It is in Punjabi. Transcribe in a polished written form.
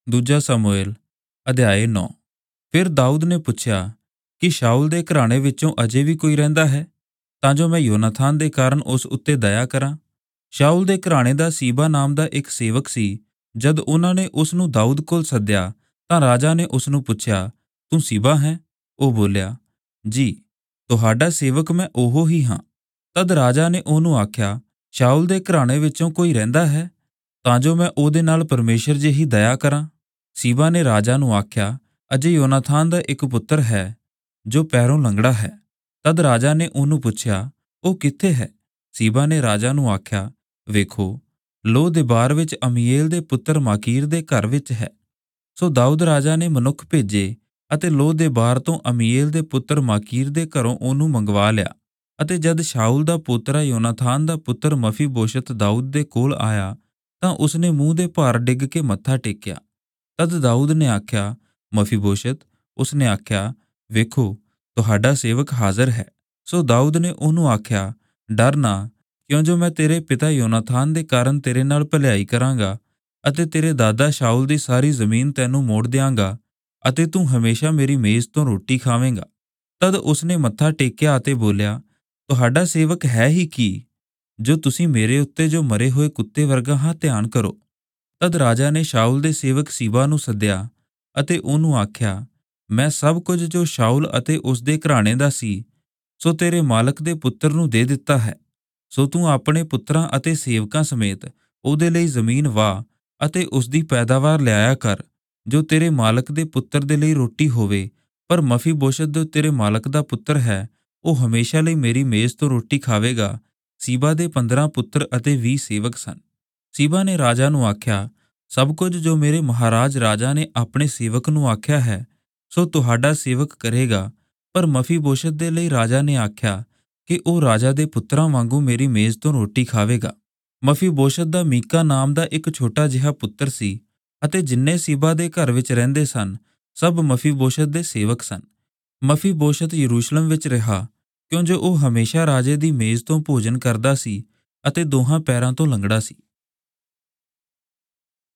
ਦੂਜਾ ਸਮੂਏਲ ਅਧਿਆਇ 9। ਫਿਰ ਦਾਊਦ ਨੇ ਪੁੱਛਿਆ ਕਿ ਸ਼ਾਊਲ ਦੇ ਘਰਾਣੇ ਵਿੱਚੋਂ ਅਜੇ ਵੀ ਕੋਈ ਰਹਿੰਦਾ ਹੈ, ਤਾਂ ਜੋ ਮੈਂ ਯੋਨਾਥਾਨ ਦੇ ਕਾਰਨ ਉਸ ਉੱਤੇ ਦਇਆ ਕਰਾਂ। ਸ਼ਾਊਲ ਦੇ ਘਰਾਣੇ ਦਾ ਸੀਬਾ ਨਾਮ ਦਾ ਇੱਕ ਸੇਵਕ ਸੀ। ਜਦ ਉਹਨਾਂ ਨੇ ਉਸ ਨੂੰ ਦਾਊਦ ਕੋਲ ਸੱਦਿਆ ਤਾਂ ਰਾਜਾ ਨੇ ਉਸ ਨੂੰ ਪੁੱਛਿਆ, ਤੂੰ ਸੀਬਾ ਹੈ? ਉਹ ਬੋਲਿਆ, ਜੀ, ਤੁਹਾਡਾ ਸੇਵਕ ਮੈਂ ਉਹੋ ਹੀ ਹਾਂ। ਤਦ ਰਾਜਾ ਨੇ ਉਹਨੂੰ ਆਖਿਆ, ਸ਼ਾਊਲ ਦੇ ਘਰਾਣੇ ਵਿੱਚੋਂ ਕੋਈ ਰਹਿੰਦਾ ਹੈ, ਤਾਂ ਜੋ ਮੈਂ ਉਹਦੇ ਨਾਲ ਪਰਮੇਸ਼ਰ ਜਿਹੀ ਦਇਆ ਕਰਾਂ। ਸੀਬਾ ਨੇ ਰਾਜਾ ਨੂੰ ਆਖਿਆ, ਅਜੇ ਯੋਨਾਥਾਨ ਦਾ ਇੱਕ ਪੁੱਤਰ ਹੈ ਜੋ ਪੈਰੋਂ ਲੰਗੜਾ ਹੈ। ਤਦ ਰਾਜਾ ਨੇ ਉਹਨੂੰ ਪੁੱਛਿਆ, ਉਹ ਕਿੱਥੇ ਹੈ? ਸੀਬਾ ਨੇ ਰਾਜਾ ਨੂੰ ਆਖਿਆ, ਵੇਖੋ, ਲੋ ਦੇਬਾਰ ਵਿੱਚ ਅਮੀਏਲ ਦੇ ਪੁੱਤਰ ਮਾਕੀਰ ਦੇ ਘਰ ਵਿੱਚ ਹੈ। ਸੋ ਦਾਊਦ ਰਾਜਾ ਨੇ ਮਨੁੱਖ ਭੇਜੇ ਅਤੇ ਲੋ ਦੇਬਾਰ ਤੋਂ ਅਮੀਏਲ ਦੇ ਪੁੱਤਰ ਮਾਕੀਰ ਦੇ ਘਰੋਂ ਉਹਨੂੰ ਮੰਗਵਾ ਲਿਆ। ਅਤੇ ਜਦ ਸ਼ਾਊਲ ਦਾ ਪੋਤਰਾ ਯੋਨਾਥਾਨ ਦਾ ਪੁੱਤਰ ਮਫੀਬੋਸ਼ਤ ਦਾਊਦ ਦੇ ਕੋਲ ਆਇਆ ਤਾਂ ਉਸਨੇ ਮੂੰਹ ਦੇ ਭਾਰ ਡਿੱਗ ਕੇ ਮੱਥਾ ਟੇਕਿਆ। ਤਦ ਦਾਊਦ ਨੇ ਆਖਿਆ, ਮਫੀਬੋਸ਼ਤ? ਉਸਨੇ ਆਖਿਆ, ਵੇਖੋ, ਤੁਹਾਡਾ ਸੇਵਕ ਹਾਜ਼ਰ ਹੈ। ਸੋ ਦਾਊਦ ਨੇ ਉਹਨੂੰ ਆਖਿਆ, ਡਰ ਨਾ, ਕਿਉਂ ਜੋ ਮੈਂ ਤੇਰੇ ਪਿਤਾ ਯੋਨਾਥਾਨ ਦੇ ਕਾਰਨ ਤੇਰੇ ਨਾਲ ਭਲਾਈ ਕਰਾਂਗਾ ਅਤੇ ਤੇਰੇ ਦਾਦਾ ਸ਼ਾਊਲ ਦੀ ਸਾਰੀ ਜ਼ਮੀਨ ਤੈਨੂੰ ਮੋੜ ਦਿਆਂਗਾ ਅਤੇ ਤੂੰ ਹਮੇਸ਼ਾ ਮੇਰੀ ਮੇਜ਼ ਤੋਂ ਰੋਟੀ ਖਾਵੇਂਗਾ। ਤਦ ਉਸਨੇ ਮੱਥਾ ਟੇਕਿਆ ਅਤੇ ਬੋਲਿਆ, ਤੁਹਾਡਾ ਸੇਵਕ ਹੈ ਹੀ ਕੀ, ਜੋ ਤੁਸੀਂ ਮੇਰੇ ਉੱਤੇ ਜੋ ਮਰੇ ਹੋਏ ਕੁੱਤੇ ਵਰਗਾ ਹਾਂ ਧਿਆਨ ਕਰੋ। ਤਦ ਰਾਜਾ ਨੇ ਸ਼ਾਊਲ ਦੇ ਸੇਵਕ ਸੀਬਾ ਨੂੰ ਸੱਦਿਆ ਅਤੇ ਉਹਨੂੰ ਆਖਿਆ, ਮੈਂ ਸਭ ਕੁਝ ਜੋ ਸ਼ਾਊਲ ਅਤੇ ਉਸਦੇ ਘਰਾਣੇ ਦਾ ਸੀ, ਸੋ ਤੇਰੇ ਮਾਲਕ ਦੇ ਪੁੱਤਰ ਨੂੰ ਦੇ ਦਿੱਤਾ ਹੈ। ਸੋ ਤੂੰ ਆਪਣੇ ਪੁੱਤਰਾਂ ਅਤੇ ਸੇਵਕਾਂ ਸਮੇਤ ਉਹਦੇ ਲਈ ਜ਼ਮੀਨ ਵਾਹ ਅਤੇ ਉਸਦੀ ਪੈਦਾਵਾਰ ਲਿਆਇਆ ਕਰ, ਜੋ ਤੇਰੇ ਮਾਲਕ ਦੇ ਪੁੱਤਰ ਦੇ ਲਈ ਰੋਟੀ ਹੋਵੇ। ਪਰ ਮਫੀਬੋਸ਼ਤ ਜੋ ਤੇਰੇ ਮਾਲਕ ਦਾ ਪੁੱਤਰ ਹੈ, ਉਹ ਹਮੇਸ਼ਾ ਲਈ ਮੇਰੀ ਮੇਜ਼ ਤੋਂ ਰੋਟੀ ਖਾਵੇਗਾ। ਸੀਬਾ ਦੇ 15 ਪੁੱਤਰ ਅਤੇ 20 ਸੇਵਕ ਸਨ। ਸੀਬਾ ਨੇ ਰਾਜਾ ਨੂੰ ਆਖਿਆ, ਸਭ ਕੁਝ ਜੋ ਮੇਰੇ ਮਹਾਰਾਜ ਰਾਜਾ ਨੇ ਆਪਣੇ ਸੇਵਕ ਨੂੰ ਆਖਿਆ ਹੈ, ਸੋ ਤੁਹਾਡਾ ਸੇਵਕ ਕਰੇਗਾ। ਪਰ ਮਫੀਬੋਸ਼ਤ ਦੇ ਲਈ ਰਾਜਾ ਨੇ ਆਖਿਆ ਕਿ ਉਹ ਰਾਜਾ ਦੇ ਪੁੱਤਰਾਂ ਵਾਂਗੂ ਮੇਰੀ ਮੇਜ਼ ਤੋਂ ਰੋਟੀ ਖਾਵੇਗਾ। ਮਫੀਬੋਸ਼ਤ ਦਾ ਮੀਕਾ ਨਾਮ ਦਾ ਇੱਕ ਛੋਟਾ ਜਿਹਾ ਪੁੱਤਰ ਸੀ ਅਤੇ ਜਿੰਨੇ ਸੀਬਾ ਦੇ ਘਰ ਵਿੱਚ ਰਹਿੰਦੇ ਸਨ, ਸਭ ਮਫੀਬੋਸ਼ਤ ਦੇ ਸੇਵਕ ਸਨ। ਮਫੀਬੋਸ਼ਤ ਯਰੂਸ਼ਲਮ ਵਿੱਚ ਰਿਹਾ, ਕਿਉਂ ਜੋ ਉਹ ਹਮੇਸ਼ਾ ਰਾਜੇ ਦੀ ਮੇਜ਼ ਤੋਂ ਭੋਜਨ ਕਰਦਾ ਸੀ ਅਤੇ ਦੋਹਾਂ ਪੈਰਾਂ ਤੋਂ ਲੰਗੜਾ ਸੀ।